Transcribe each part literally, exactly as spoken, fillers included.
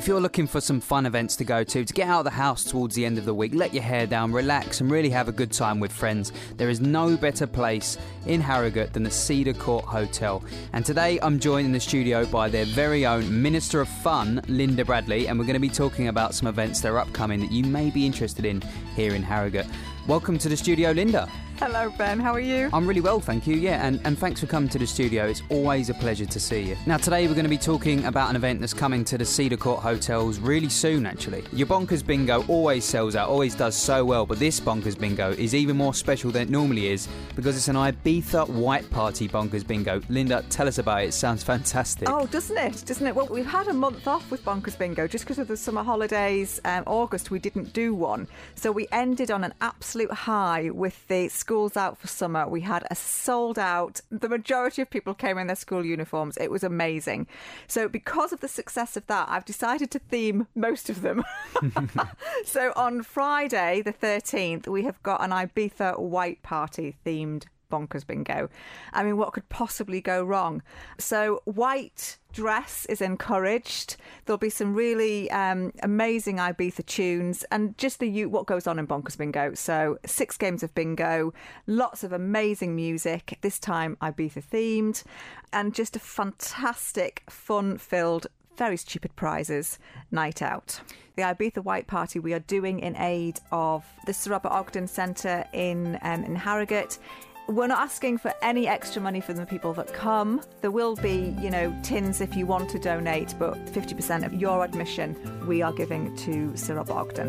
If you're looking for some fun events to go to, to get out of the house towards the end of the week, let your hair down, relax and really have a good time with friends, there is no better place in Harrogate than the Cedar Court Hotel. And today I'm joined in the studio by their very own Minister of Fun, Linda Bradley, and we're going to be talking about some events that are upcoming that you may be interested in here in Harrogate. Welcome to the studio, Linda. Hello, Ben. How are you? I'm really well, thank you. Yeah, and, and thanks for coming to the studio. It's always a pleasure to see you. Now, today we're going to be talking about an event that's coming to the Cedar Court Hotels really soon, actually. Your Bonkers Bingo always sells out, always does so well, but this Bonkers Bingo is even more special than it normally is because it's an Ibiza White Party Bonkers Bingo. Linda, tell us about it. It sounds fantastic. Oh, doesn't it? Doesn't it? Well, we've had a month off with Bonkers Bingo just because of the summer holidays. Um, August, we didn't do one. So we ended on an absolute high with the schools out for summer. We had a sold out. The majority of people came in their school uniforms. It was amazing. So because of the success of that, I've decided to theme most of them. So on Friday the thirteenth, we have got an Ibiza White Party themed Bonkers Bingo. I mean, what could possibly go wrong? So white dress is encouraged. There'll be some really um, amazing Ibiza tunes and just the what goes on in Bonkers Bingo. So six games of bingo, lots of amazing music, this time Ibiza themed, and just a fantastic, fun-filled, very stupid prizes night out. The Ibiza White Party we are doing in aid of the Sir Robert Ogden Centre in um, in Harrogate. We're not asking for any extra money from the people that come. There will be, you know, tins if you want to donate, but fifty percent of your admission we are giving to Sir Robert Ogden.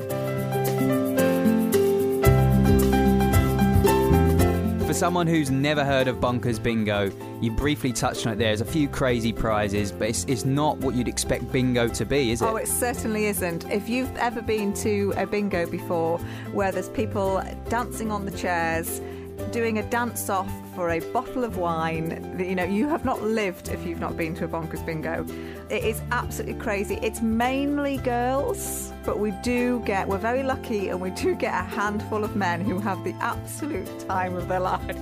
For someone who's never heard of Bonkers Bingo, you briefly touched on it there. There's a few crazy prizes, but it's, it's not what you'd expect bingo to be, is it? Oh, it certainly isn't. If you've ever been to a bingo before where there's people dancing on the chairs, doing a dance-off for a bottle of wine, you know, you have not lived if you've not been to a Bonkers Bingo. It is absolutely crazy. It's mainly girls, but we do get, we're very lucky, and we do get a handful of men who have the absolute time of their lives.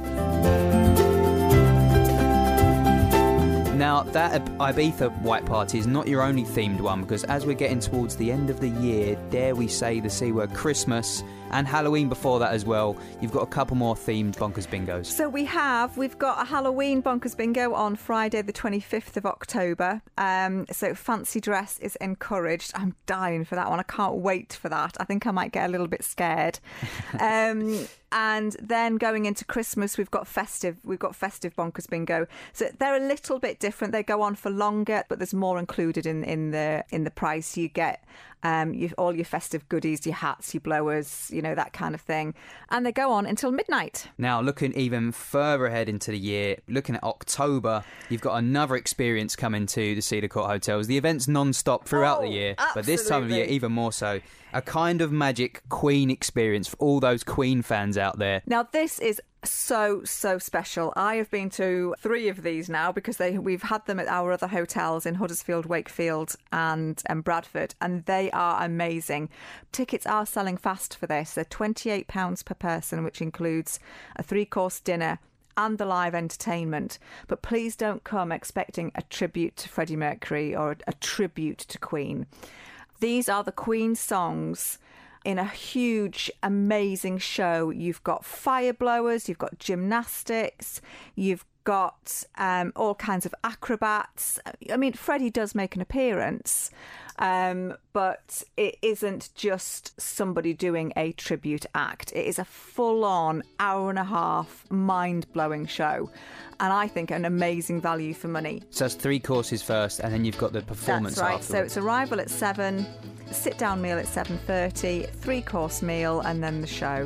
Now, that Ibiza White Party is not your only themed one, because as we're getting towards the end of the year, dare we say the C word, Christmas, and Halloween before that as well, you've got a couple more themed Bonkers Bingos. So we have, we've got a Halloween Bonkers Bingo on Friday the twenty-fifth of October. Um, so fancy dress is encouraged. I'm dying for that one. I can't wait for that. I think I might get a little bit scared. um, and then going into Christmas, we've got festive, we've got festive Bonkers Bingo. So they're a little bit different. They go on for longer, but there's more included in, in the in the price. You get Um, you, all your festive goodies, your hats, your blowers, you know, that kind of thing. And they go on until midnight. Now, looking even further ahead into the year, looking at October, you've got another experience coming to the Cedar Court Hotels. The event's non-stop throughout oh, the year, absolutely. But this time of year, even more so. A kind of magic Queen experience for all those Queen fans out there. Now, this is so, so special. I have been to three of these now because they we've had them at our other hotels in Huddersfield, Wakefield and, and Bradford, and they are amazing. Tickets are selling fast for this. They're twenty-eight pounds per person, which includes a three-course dinner and the live entertainment. But please don't come expecting a tribute to Freddie Mercury or a, a tribute to Queen. These are the Queen songs in a huge, amazing show. You've got fire blowers, you've got gymnastics, you've got um, all kinds of acrobats. I mean, Freddie does make an appearance, um, but it isn't just somebody doing a tribute act. It is a full-on hour and a half, mind-blowing show. And I think an amazing value for money. So that's three courses first, and then you've got the performance That's right. afterwards. So it's arrival at seven, sit-down meal at seven thirty, three-course meal, and then the show.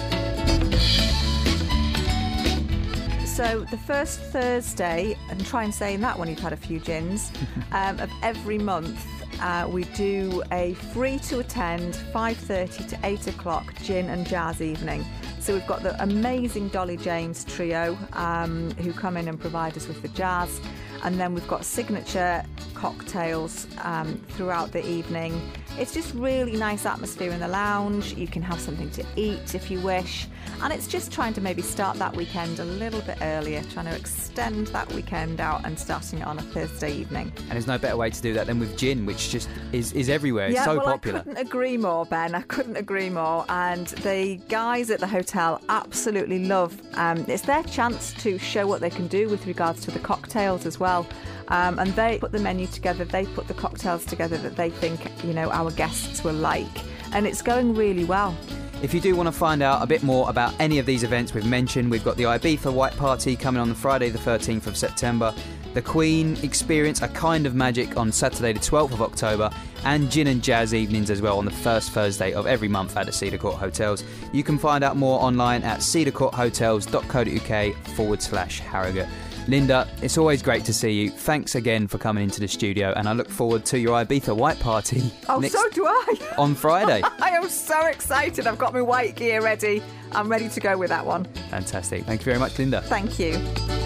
So the first Thursday, and try and say in that one you've had a few gins, um, of every month, uh, we do a free-to-attend five thirty to eight o'clock gin and jazz evening. So we've got the amazing Dolly James trio um, who come in and provide us with the jazz. And then we've got signature cocktails um, throughout the evening. It's just really nice atmosphere in the lounge. You can have something to eat if you wish. And it's just trying to maybe start that weekend a little bit earlier, trying to extend that weekend out and starting it on a Thursday evening. And there's no better way to do that than with gin, which just is, is everywhere. It's yeah, so well, popular. I couldn't agree more, Ben. I couldn't agree more. And the guys at the hotel absolutely love. Um, it's their chance to show what they can do with regards to the cocktails as well. Um, and they put the menu together. They put the cocktails together that they think, you know, our guests will like. And it's going really well. If you do want to find out a bit more about any of these events we've mentioned, we've got the Ibiza White Party coming on the Friday the thirteenth of September, the Queen Experience, A Kind of Magic on Saturday the twelfth of October, and Gin and Jazz evenings as well on the first Thursday of every month at the Cedar Court Hotels. You can find out more online at cedarcourthotels.co.uk forward slash Harrogate. Linda, it's always great to see you. Thanks again for coming into the studio, and I look forward to your Ibiza White Party. Oh, next, so do I. On Friday. I am so excited. I've got my white gear ready. I'm ready to go with that one. Fantastic. Thank you very much, Linda. Thank you.